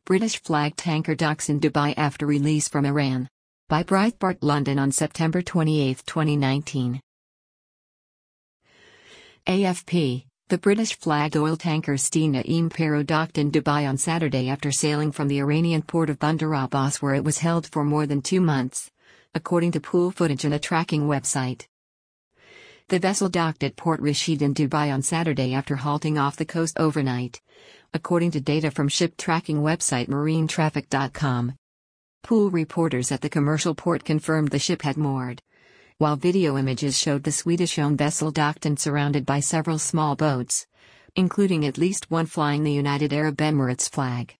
British flag tanker docks in Dubai after release from Iran. By Breitbart London on September 28, 2019. AFP. The British-flagged oil tanker Stena Impero docked in Dubai on Saturday after sailing from the Iranian port of Bandar Abbas, where it was held for more than 2 months, according to pool footage and a tracking website. The vessel docked at Port Rashid in Dubai on Saturday after halting off the coast overnight, according to data from ship tracking website marinetraffic.com. Pool reporters at the commercial port confirmed the ship had moored, while video images showed the Swedish-owned vessel docked and surrounded by several small boats, including at least one flying the United Arab Emirates flag.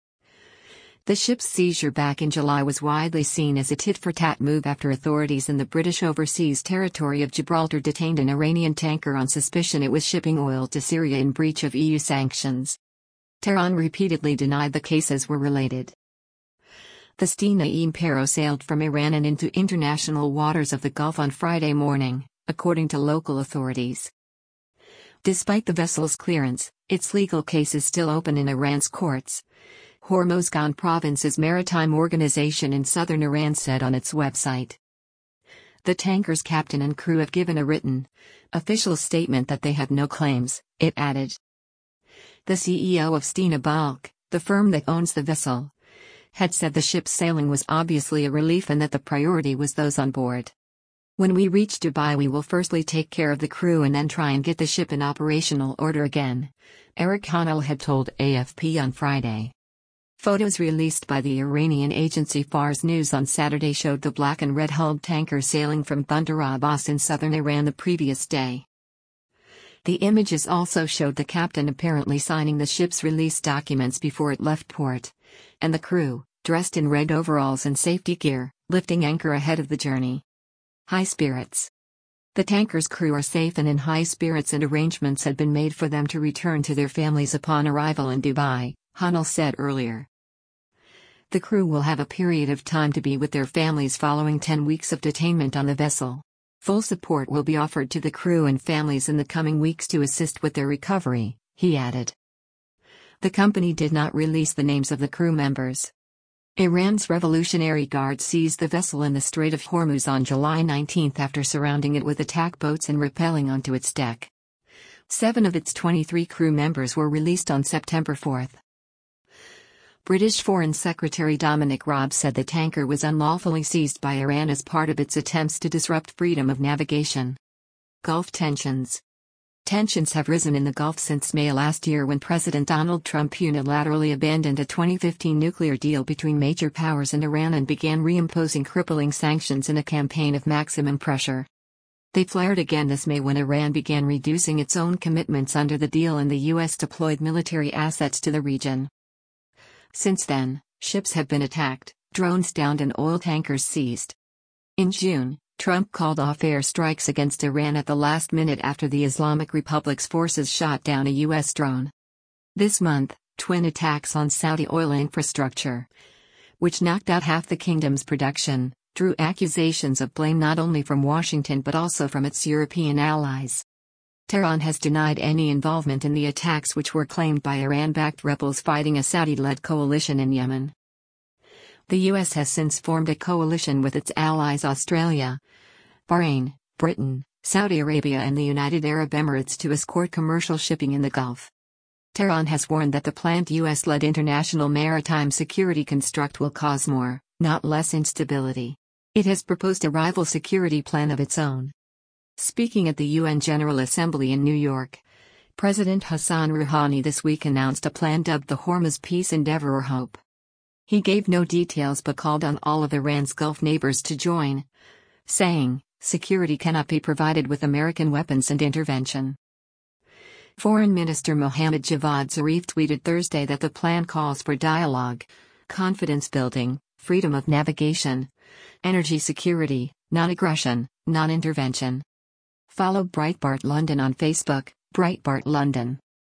The ship's seizure back in July was widely seen as a tit-for-tat move after authorities in the British overseas territory of Gibraltar detained an Iranian tanker on suspicion it was shipping oil to Syria in breach of EU sanctions. Tehran repeatedly denied the cases were related. The Stena Impero sailed from Iran and into international waters of the Gulf on Friday morning, according to local authorities. Despite the vessel's clearance, its legal case is still open in Iran's courts, Hormozgan Province's maritime organization in southern Iran said on its website. The tanker's captain and crew have given a written, official statement that they have no claims, it added. The CEO of Stena Bulk, the firm that owns the vessel, had said the ship's sailing was obviously a relief and that the priority was those on board. When we reach Dubai, we will firstly take care of the crew and then try and get the ship in operational order again, Eric Hanel had told AFP on Friday. Photos released by the Iranian agency Fars News on Saturday showed the black and red-hulled tanker sailing from Bandar Abbas in southern Iran the previous day. The images also showed the captain apparently signing the ship's release documents before it left port, and the crew, dressed in red overalls and safety gear, lifting anchor ahead of the journey. High spirits. The tanker's crew are safe and in high spirits, and arrangements had been made for them to return to their families upon arrival in Dubai, Hanel said earlier. The crew will have a period of time to be with their families following 10 weeks of detainment on the vessel. Full support will be offered to the crew and families in the coming weeks to assist with their recovery, he added. The company did not release the names of the crew members. Iran's Revolutionary Guard seized the vessel in the Strait of Hormuz on July 19 after surrounding it with attack boats and rappelling onto its deck. 7 of its 23 crew members were released on September 4. British Foreign Secretary Dominic Raab said the tanker was unlawfully seized by Iran as part of its attempts to disrupt freedom of navigation. Gulf tensions. Tensions have risen in the Gulf since May last year, when President Donald Trump unilaterally abandoned a 2015 nuclear deal between major powers and Iran and began reimposing crippling sanctions in a campaign of maximum pressure. They flared again this May when Iran began reducing its own commitments under the deal and the U.S. deployed military assets to the region. Since then, ships have been attacked, drones downed and oil tankers seized. In June, Trump called off airstrikes against Iran at the last minute after the Islamic Republic's forces shot down a U.S. drone. This month, twin attacks on Saudi oil infrastructure, which knocked out half the kingdom's production, drew accusations of blame not only from Washington but also from its European allies. Tehran has denied any involvement in the attacks, which were claimed by Iran-backed rebels fighting a Saudi-led coalition in Yemen. The U.S. has since formed a coalition with its allies Australia, Bahrain, Britain, Saudi Arabia and the United Arab Emirates to escort commercial shipping in the Gulf. Tehran has warned that the planned U.S.-led international maritime security construct will cause more, not less instability. It has proposed a rival security plan of its own. Speaking at the UN General Assembly in New York, President Hassan Rouhani this week announced a plan dubbed the Hormuz Peace Endeavor or HOPE. He gave no details but called on all of Iran's Gulf neighbors to join, saying, "Security cannot be provided with American weapons and intervention." Foreign Minister Mohammad Javad Zarif tweeted Thursday that the plan calls for dialogue, confidence building, freedom of navigation, energy security, non-aggression, non-intervention. Follow Breitbart London on Facebook, Breitbart London.